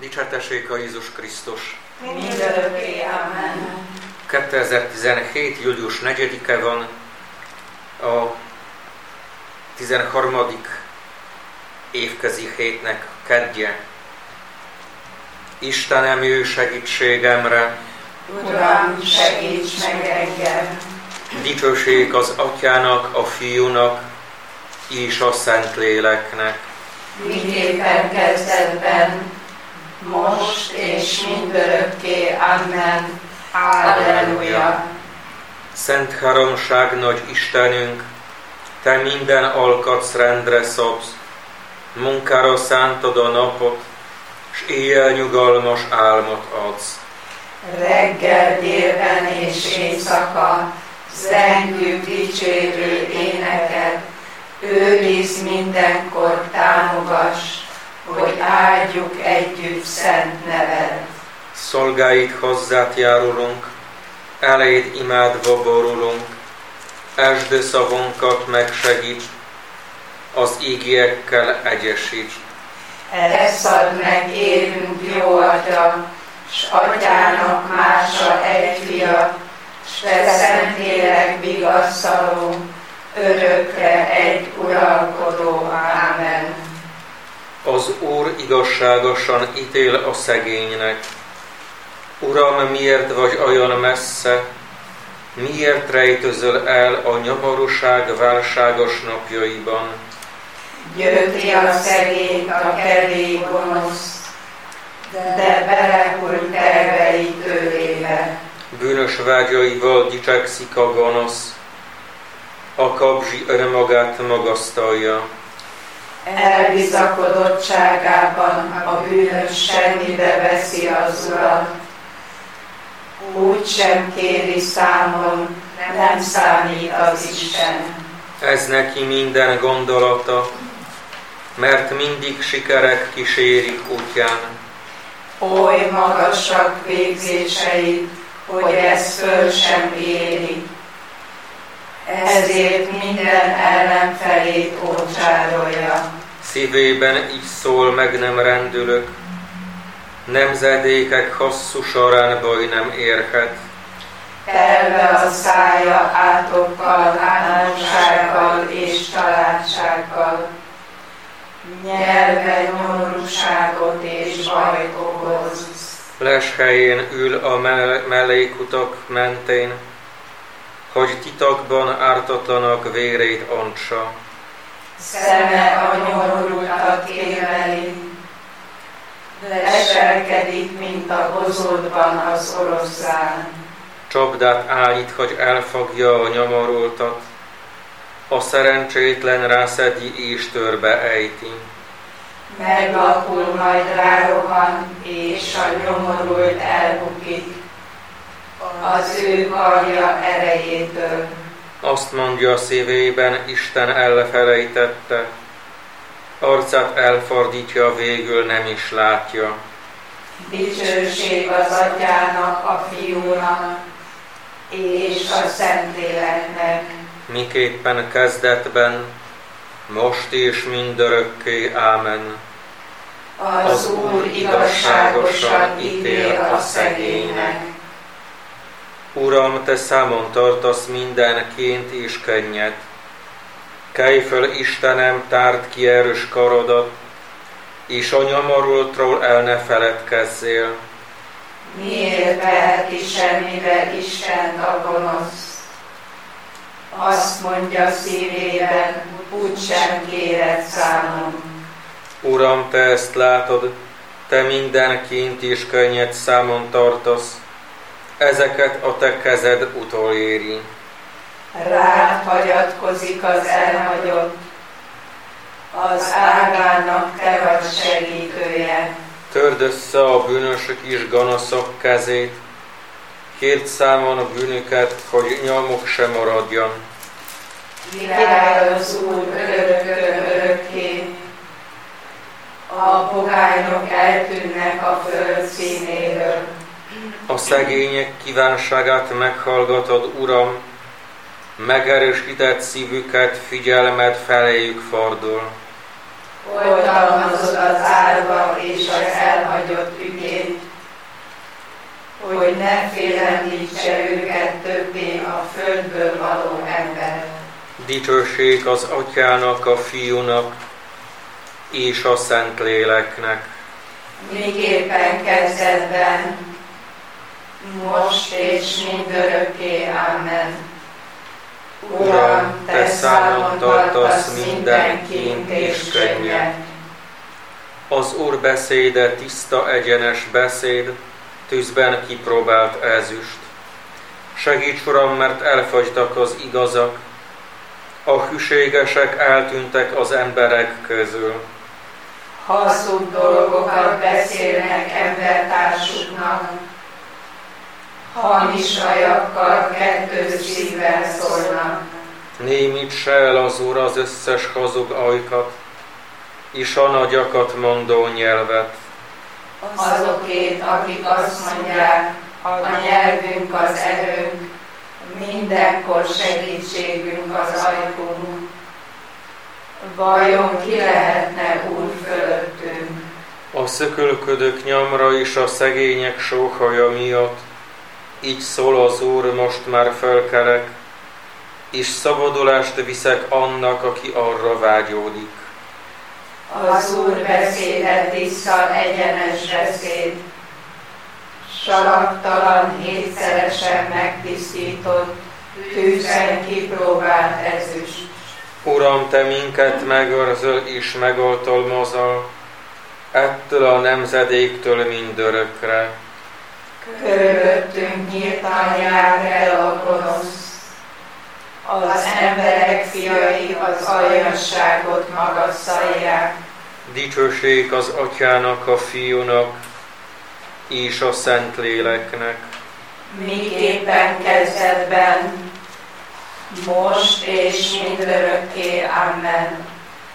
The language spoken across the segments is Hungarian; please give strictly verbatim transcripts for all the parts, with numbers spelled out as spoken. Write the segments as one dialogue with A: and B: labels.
A: Dicsértessék a Jézus Krisztus!
B: Mindörökké, amen.
A: kétezer-tizenhét. július negyedike van, a tizenharmadik évközi hétnek keddje. Istenem, jöjj segítségemre!
B: Uram, segíts meg engem!
A: Dicsőség az Atyának, a Fiúnak és a Szentléleknek.
B: Miképpen kezdetben, most és mindörökké, amen. Halleluja!
A: Szent háromság nagy Istenünk, Te minden alkatsz rendre szabsz, munkára szántod a napot, s éjjel nyugalmas álmot adsz.
B: Reggel, délben és éjszaka zengjük dicsérő éneket, őrizd mindenkor, támogass, hogy áldjuk együtt szent neved.
A: Szolgáid hozzád járulunk, eléd imádva borulunk, esd szavunkat megsegíts, az ígérekkel egyesíts.
B: Eszad meg élünk, jó Atya, s Atyának mása egy fia, s Te Szentlélek vigasztaló, örökre egy uralkodó. Ámen.
A: Az Úr igazságosan ítél a szegénynek. Uram, miért vagy olyan messze? Miért rejtözöl el a nyomorúság válságos napjaiban?
B: Gyötri a szegényt a kedély gonosz, de belehuny tervei tőlébe.
A: Bűnös vágyaival dicsekszik a gonosz, a kabzsi önmagát magasztalja.
B: Elbizakodottságában a bűnös semmibe veszi az Urat, úgy sem kéri számon, nem számít az Isten.
A: Ez neki minden gondolata, mert mindig sikerek kísérik útján.
B: Oly magasak végzései, hogy ez föl sem éri. Ezért minden ellenfelét ócsárolja.
A: Szívében így szól, meg nem rendülök, nemzedékek hosszú során baj nem érhet.
B: Telve a szája átokkal, álmossággal és családsággal, nyelve nyomorúságot és bajt okoz.
A: Leshelyén ül a mellékutak mentén, hogy titokban ártatlanak vérét ontsa.
B: Szeme a nyomorultat kémeli, leselkedik, mint a bozótban az oroszlán.
A: Csapdát állít, hogy elfogja a nyomorultat, a szerencsétlen rászedi és törbe ejti.
B: Meglapul, majd rárohan, és a nyomorult elbukik az ő karja erejétől.
A: Azt mondja szívében, Isten elfelejtette, arcát elfordítja, végül nem is látja.
B: Dicsőség az Atyának, a Fiúnak és a Szentléleknek.
A: Miképpen kezdetben, most és mindörökké. Ámen.
B: Az Úr igazságosan ítél a szegénynek.
A: Uram, Te számon tartasz mindenként és könnyet. Kelj föl, Istenem, tárd ki erős karodat, és a nyomorultról el ne feledkezzél.
B: Miért veheti semmibe Istent a gonosz? Azt mondja szívében, úgysem kéred számon.
A: Uram, Te ezt látod, Te mindenként és könnyet számon tartasz, ezeket a Te kezed utoléri.
B: Rád hagyatkozik az elhagyott, az ágának Te vagy segítője.
A: Törd össze a bűnösök és gonoszok kezét, kérd számon a bűnüket, hogy nyomuk sem maradjon.
B: Király az Úr örökkön örökké, a pogányok eltűnnek a föld színéről.
A: A szegények kívánságát meghallgatod, Uram, megerősített szívüket, figyelmed feléjük fordul.
B: Oltalmazod az árva és az elhagyott
A: Dicsőség az Atyának, a Fiúnak és a Szentléleknek.
B: Miképpen kezdetben, most és mindörökké. Amen. Uram, Te számon tartasz minden kint és könnyet.
A: Az Úr beszéde tiszta, egyenes beszéd, tűzben kipróbált ezüst. Segíts, Uram, mert elfagytak az igazak, a hűségesek eltűntek az emberek közül.
B: Hazug dolgokat beszélnek embertársuknak, hamis ajakkal kettős szívvel szólnak.
A: Némítsa el az Úr az összes hazug ajkat, és a nagyakat mondó nyelvet.
B: Azokét, akik azt mondják, a nyelvünk az erőnk, mindenkor segítségünk az ajkunk. Vajon ki lehetne Úr fölöttünk?
A: A szökölködők nyomra és a szegények sóhaja miatt, így szól az Úr, most már felkelek, és szabadulást viszek annak, aki arra vágyódik.
B: Az Úr beszéde tiszta, egyenes beszéd, salaktalan, hétszeresen megtisztított, tűzben kipróbált ezüst.
A: Uram, Te minket megőrzöl és megoltalmazol, ettől a nemzedéktől mindörökre.
B: Körülöttünk nyíltan jár el a gonosz, az emberek fiai az aljasságot magasszalják.
A: Dicsőség az Atyának, a Fiúnak és a Szentléleknek.
B: Miképpen kezdetben, most és mindörökké. Amen.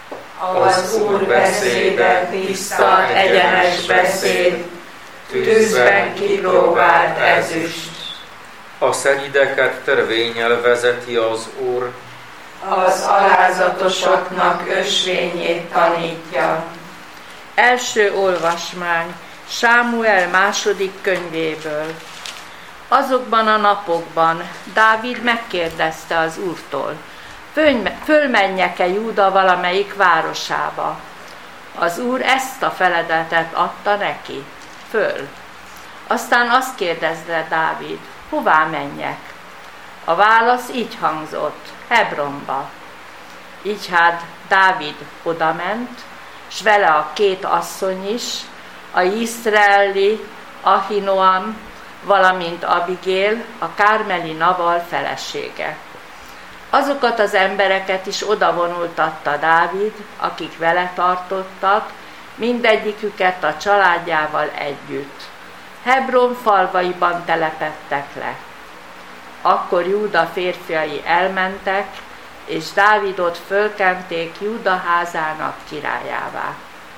B: Az Úr beszéde tiszta, egyenes beszéd, tűzben kipróbált ezüst.
A: A szenideket törvénnyel vezeti az Úr,
B: az alázatosoknak ösvényét tanítja.
C: Első olvasmány Sámuel második könyvéből. Azokban a napokban Dávid megkérdezte az Úrtól, fölmenjek-e Júda valamelyik városába. Az Úr ezt a feladatot adta neki, föl. Aztán azt kérdezte Dávid, hová menjek? A válasz így hangzott, Hebronba. Így hát Dávid odament, s vele a két asszony is, a izraeli Ahinoam, valamint Abigail, a kármeli Nabal felesége. Azokat az embereket is odavonultatta Dávid, akik vele tartottak, mindegyiküket a családjával együtt. Hebron falvaiban telepedtek le. Akkor Júda férfiai elmentek, és Dávidot fölkenték Júda házának királyává.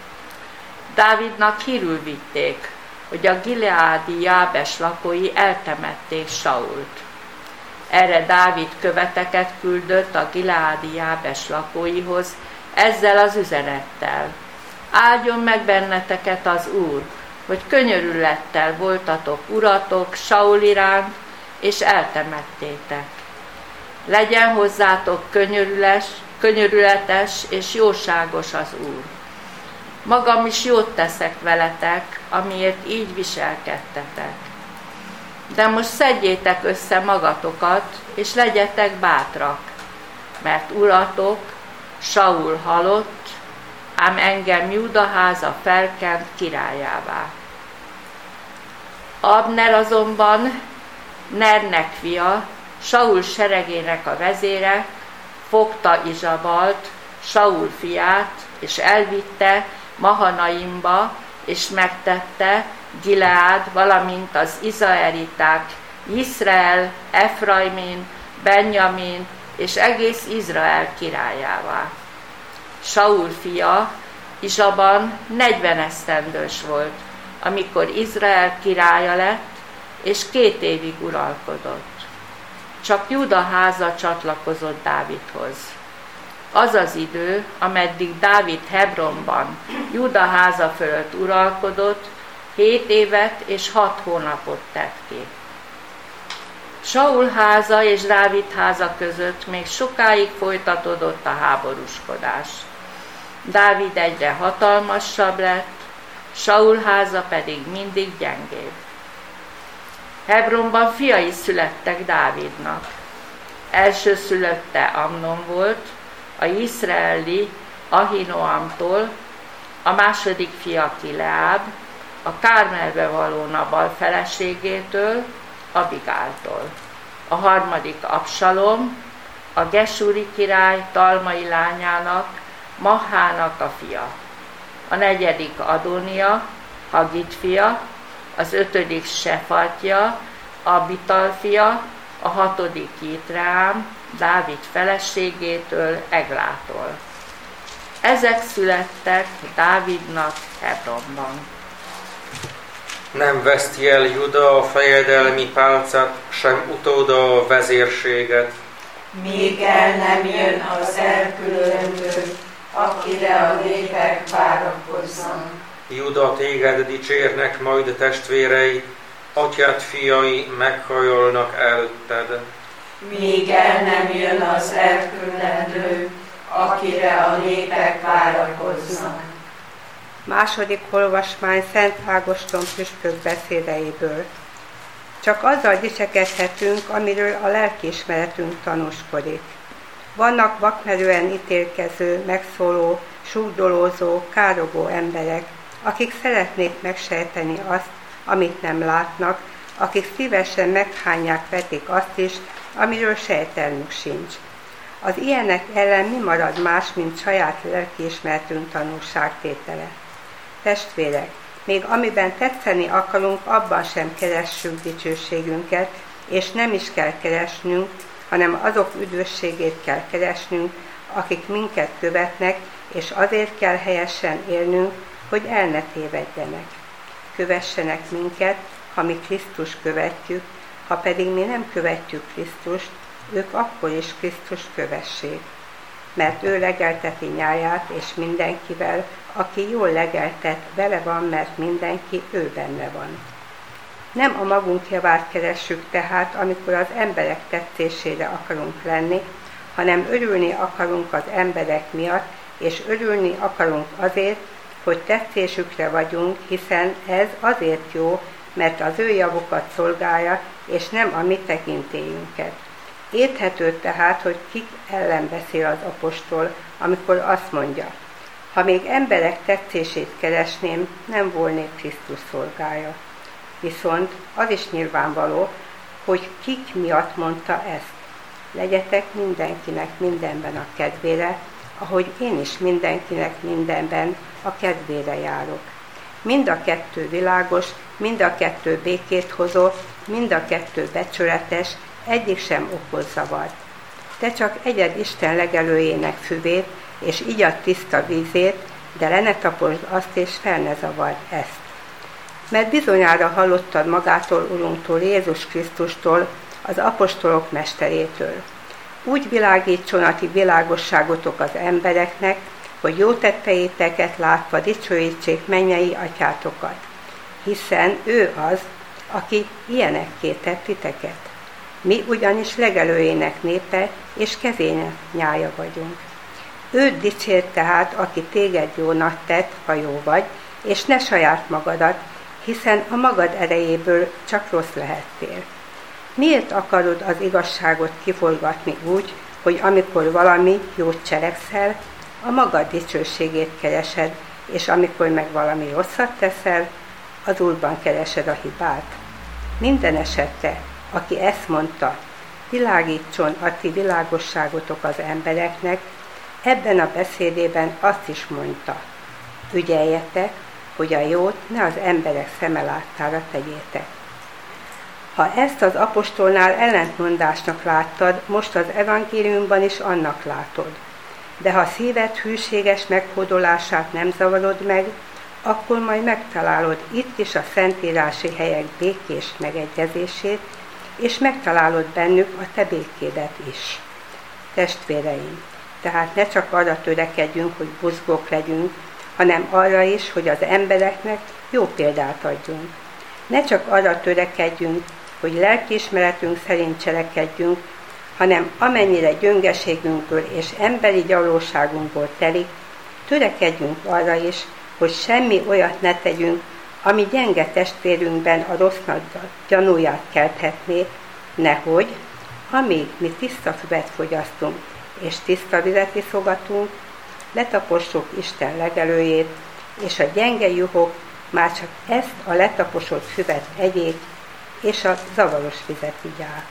C: Dávidnak hírül vitték, hogy a gileádi Jábes lakói eltemették Sault. Erre Dávid követeket küldött a gileádi Jábes lakóihoz ezzel az üzenettel. Áldjon meg benneteket az Úr, hogy könyörülettel voltatok uratok Saul iránt, és eltemettétek. Legyen hozzátok könyörüles, könyörületes és jóságos az Úr. Magam is jót teszek veletek, amiért így viselkedtetek. De most szedjétek össze magatokat, és legyetek bátrak, mert uratok, Saul halott, ám engem Júda háza felkent királyává. Abner azonban, Nernek fia, Saul seregének a vezére, fogta Izsabalt, Saul fiát, és elvitte Mahanaimba, és megtette Gileád, valamint az izraeliták, Izrael, Efraimin, Benjamin és egész Izrael királyává. Saul fia Izsaban negyven esztendős volt, amikor Izrael királya lett, és két évig uralkodott. Csak Júda háza csatlakozott Dávidhoz. Az az idő, ameddig Dávid Hebronban Júda háza fölött uralkodott, hét évet és hat hónapot tett ki. Saul háza és Dávid háza között még sokáig folytatódott a háborúskodás. Dávid egyre hatalmasabb lett, Saul háza pedig mindig gyengébb. Hebronban fiai születtek Dávidnak. Elsőszülötte Amnon volt, a izraeli Ahinoamtól, a második fia Kileáb, a Kármelbe való Nabal feleségétől, Abigáltól. A harmadik Absalom, a Gesúri király Talmai lányának, Mahának a fia. A negyedik Adónia, Hagit fia, az ötödik Sefatja, Abital fia, a hatodik Jitreám, Dávid feleségétől, Eglától. Ezek születtek Dávidnak Hebronban.
A: Nem veszti el Juda a fejedelmi pálcát, sem utóda a vezérséget.
B: Míg el nem jön az elkülönülő, akire a népek várakoznak.
A: Juda, téged dicsérnek majd testvérei, atyád fiai meghajolnak előtted.
B: Míg el nem jön az elkülönülő, akire a népek várakoznak.
D: Második olvasmány Szent Ágoston püspök beszédeiből. Csak azzal dicsekedhetünk, amiről a lelkiismeretünk tanúskodik. Vannak vakmerően ítélkező, megszóló, súgdolózó, károgó emberek, akik szeretnék megsejteni azt, amit nem látnak, akik szívesen meghányják, vetik azt is, amiről sejtelmük sincs. Az ilyenek ellen mi marad más, mint saját lelkiismeretünk tanúságtétele? Testvérek, még amiben tetszeni akarunk, abban sem keressük dicsőségünket, és nem is kell keresnünk, hanem azok üdvösségét kell keresnünk, akik minket követnek, és azért kell helyesen élnünk, hogy el ne tévedjenek. Kövessenek minket, ha mi Krisztust követjük, ha pedig mi nem követjük Krisztust, ők akkor is Krisztust kövessék. Mert ő legelteti nyáját, és mindenkivel, aki jól legeltet, vele van, mert mindenki ő benne van. Nem a magunk javát keressük tehát, amikor az emberek tetszésére akarunk lenni, hanem örülni akarunk az emberek miatt, és örülni akarunk azért, hogy tetszésükre vagyunk, hiszen ez azért jó, mert az ő javukat szolgálja, és nem a mi tekintélyünket. Érthető tehát, hogy kik ellen beszél az apostol, amikor azt mondja, ha még emberek tetszését keresném, nem volnék Krisztus szolgája. Viszont az is nyilvánvaló, hogy kik miatt mondta ezt. Legyetek mindenkinek mindenben a kedvére, ahogy én is mindenkinek mindenben a kedvére járok. Mind a kettő világos, mind a kettő békét hozó, mind a kettő becsületes, egyik sem okoz zavart. Te csak egyed Isten legelőjének füvét, és igyad tiszta vízét, de le ne taposd azt, és fel ne zavard ezt. Mert bizonyára hallottad magától, Urunktól, Jézus Krisztustól, az apostolok mesterétől. Úgy világítson a ti világosságotok az embereknek, hogy jó tetteiteket látva dicsőítsék mennyei atyátokat. Hiszen ő az, aki ilyenekké tett titeket. Mi ugyanis legelőjének népe, és kezének nyája vagyunk. Őt dicsér tehát, aki téged jónak tett, ha jó vagy, és ne saját magadat, hiszen a magad erejéből csak rossz lehettél. Miért akarod az igazságot kiforgatni úgy, hogy amikor valami jót cselekszel, a magad dicsőségét keresed, és amikor meg valami rosszat teszel, az Úrban keresed a hibát? Minden esetre, aki ezt mondta, világítson a ti világosságotok az embereknek, ebben a beszédében azt is mondta, ügyeljetek, hogy a jót ne az emberek szeme láttára tegyétek. Ha ezt az apostolnál ellentmondásnak láttad, most az evangéliumban is annak látod. De ha szíved hűséges meghódolását nem zavarod meg, akkor majd megtalálod itt is a szentírási helyek békés megegyezését, és megtalálod bennük a te békédet is. Testvéreim, tehát ne csak arra törekedjünk, hogy buzgók legyünk, hanem arra is, hogy az embereknek jó példát adjunk. Ne csak arra törekedjünk, hogy lelkiismeretünk szerint cselekedjünk, hanem amennyire gyöngeségünkből és emberi gyalóságunkból telik, törekedjünk arra is, hogy semmi olyat ne tegyünk, ami gyenge testvérünkben a rossznak gyanúját kelthetné, nehogy, amíg mi tiszta füvet fogyasztunk és tiszta vizet iszogatunk, letapossuk Isten legelőjét, és a gyenge juhok már csak ezt a letaposott füvet egyék, és a zavaros vizet igyák.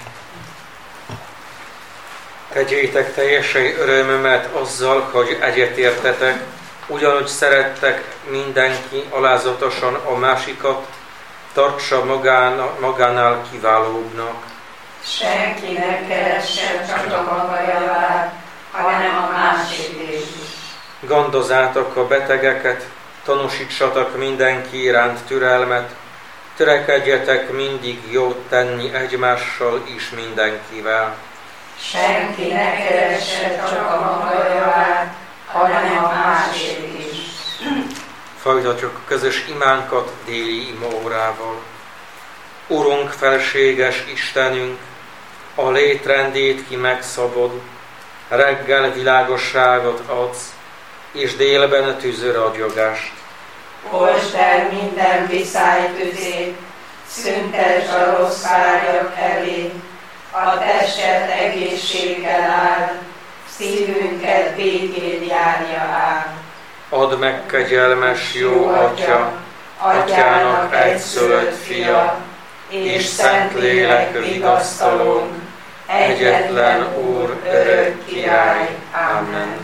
A: Tegyétek teljesen örömömet azzal, hogy egyetértetek, ugyanúgy szerettek mindenki alázatosan a másikat, tartsa magán, magánál kiválóbbnak.
B: Senki ne keresse csak a maga javát, hanem a másik is.
A: Gondozzátok a betegeket, tanúsítsatok mindenki iránt türelmet, törekedjetek mindig jót tenni egymással és mindenkivel.
B: Senki ne keresse csak a maga javát, hanem a másik is.
A: Folytatjuk közös imánkat déli imaórával. Urunk, felséges Istenünk, a létrendét ki megszabod, reggel világosságot adsz, és délben tűzőragyogást.
B: Oltsd el minden viszály tüzét, szüntesd a rossz vágyak elé, a testet egészséggel áld, szívünket békén járja át.
A: Add meg, kegyelmes jó Atya, Atyának egyszülött fia, és Szentlélek vigasztalónk, egyetlen Úr, örök király. Amen.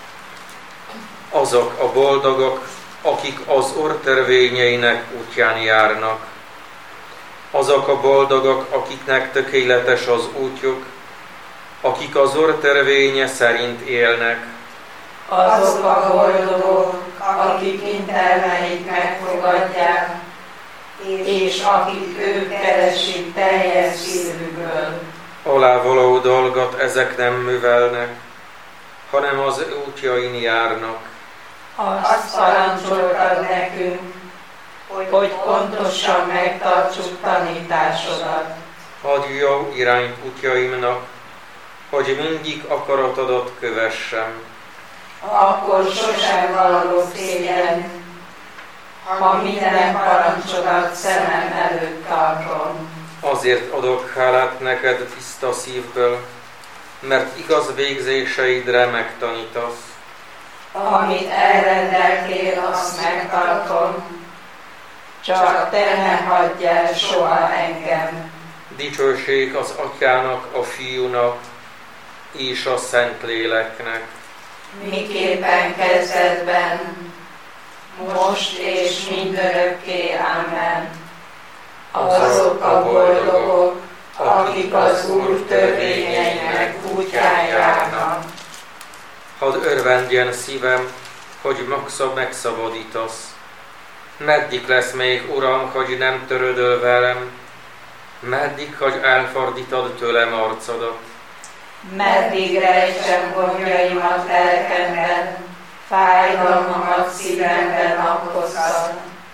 A: Azok a boldogok, akik az Úr törvényeinek útján járnak. Azok a boldogok, akiknek tökéletes az útjuk, akik az Úr törvénye szerint élnek.
B: Azok a boldogok, akik intelmeik megfogadják, és akik ők keresik teljes szívükből.
A: Alávaló dolgot ezek nem művelnek, hanem az útjain járnak.
B: Azt parancsoltad nekünk, hogy pontosan megtartsuk tanításodat.
A: Adj jó irányt útjaimnak, hogy mindig akaratodat kövessem.
B: Akkor sosem való szégyen, ha minden parancsodat szemem előtt tartom.
A: Azért adok hálát neked tiszta szívből, mert igaz végzéseidre megtanítasz.
B: Amit elrendeltél, azt megtartom, csak te ne hagyj el soha engem.
A: Dicsőség az Atyának, a Fiúnak és a Szentléleknek.
B: Miképpen kezdetben, most és mindörökké. Amen. Azok a boldogok, akik az Úr törvényeinek útján járnak.
A: Hadd örvendjen szívem, hogy magszab megszabadítasz. Meddig lesz még, Uram, hogy nem törődöl velem? Meddig, hogy elfordítod tőlem arcodat?
B: Meddig rejtsem gondjaimat lelkemben, fájdalmamat szívemben naphosszat.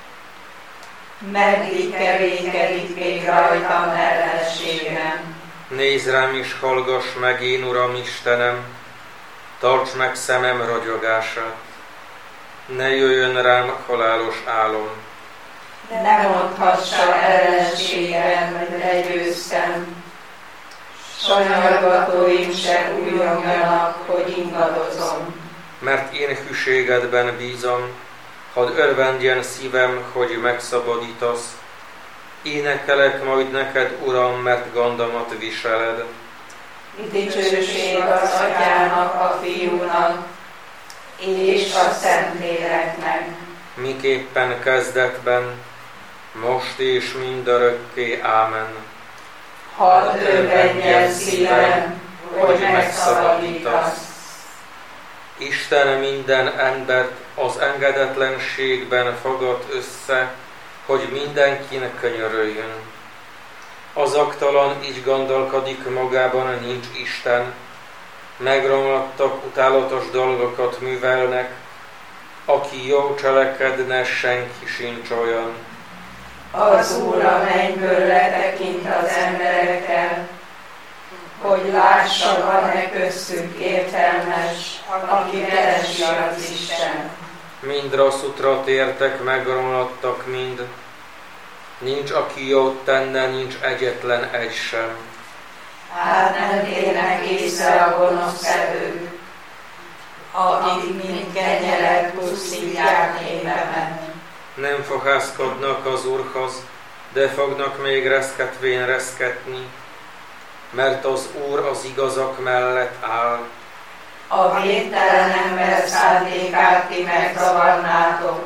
B: Meddig kevékedik még rajtam ellenségem.
A: Nézz rám és hallgass meg, én Uram Istenem, tarts meg szemem ragyogását. Ne jöjjön rám halálos álom.
B: Ne mondhassa ellenségem, hogy legyőztem. Sanyargatóim se újongjanak, hogy ingadozom.
A: Mert én hűségedben bízom, hadd örvendjen szívem, hogy megszabadítasz. Énekelek majd neked, Uram, mert gondomat viseled.
B: Dicsőség az Atyának, a Fiúnak, és a Szentléleknek.
A: Miképpen kezdetben, most és mindörökké. Ámen.
B: Hadd örvendjen szívem, hogy megszabadítasz.
A: Isten minden embert az engedetlenségben fogad össze, hogy mindenkinek könyörüljön. Az aktalan így gondolkodik, magában nincs Isten, megromlottak, utálatos dolgokat művelnek, aki jó cselekedne, senki sincs olyan.
B: Az Úr a mennyből letekint az emberekkel, hogy lássa, van-e köztük értelmes, aki keresi az Isten.
A: Mind rossz útra tértek, megromlottak mind. Nincs, aki jót tenne, nincs egyetlen egy sem.
B: Hát nem térnek észre a gonoszszevők, akik mind kenyeret pusztítják névemet.
A: Nem fohászkodnak az Úrhoz, de fognak még reszketvén reszketni, mert az Úr az igazak mellett áll.
B: A védtelen ember szándékát ti megzavarnátok,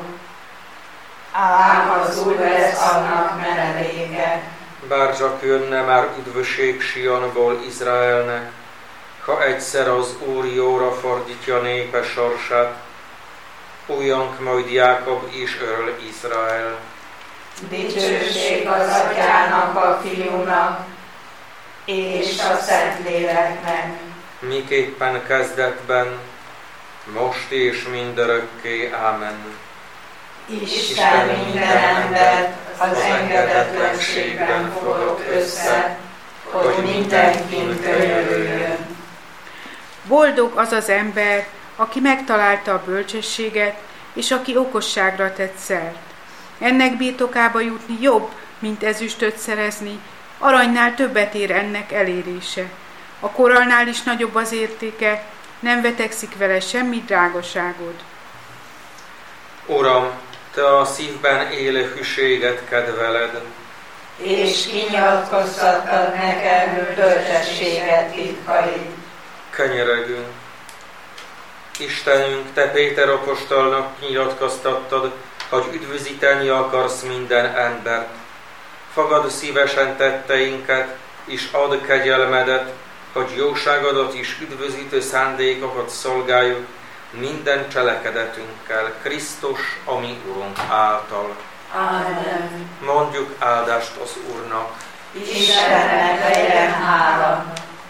B: ám az Úr lesz annak menedéke.
A: Bárcsak jönne már üdvösség Sionból Izraelnek, ha egyszer az Úr jóra fordítja népe sorsát, újjank majd Jákob is örül Izrael.
B: Dicsőség az Atyának, a Fiúnak és a Szentléleknek.
A: Miképpen kezdetben, most és mindörökké. Ámen.
B: Isten minden embert az engedetlenségben fogott össze, hogy mindenkin könyörüljön.
E: Boldog az az ember, aki megtalálta a bölcsességet, és aki okosságra tett szert. Ennek birtokába jutni jobb, mint ezüstöt szerezni, aranynál többet ér ennek elérése. A korallnál is nagyobb az értéke, nem vetekszik vele semmi drágaságod.
A: Uram, Te a szívben élő hűséget kedveled,
B: És kinyilatkoztattad nekem bölcsességet titkaid.
A: Könyörögünk. Istenünk, Te Péter apostolnak nyilatkoztattad, hogy üdvözíteni akarsz minden embert. Fogad szívesen tetteinket, és add kegyelmedet, hogy jóságodat és üdvözítő szándékokat szolgáljuk minden cselekedetünkkel, Krisztus, a mi Urunk által.
B: Amen.
A: Mondjuk áldást az Úrnak.
B: Istennek legyen hála.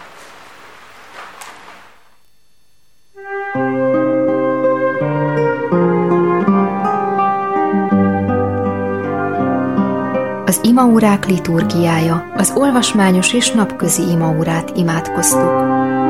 F: Az imaórák liturgiája, az olvasmányos és napközi imaórát imádkoztuk.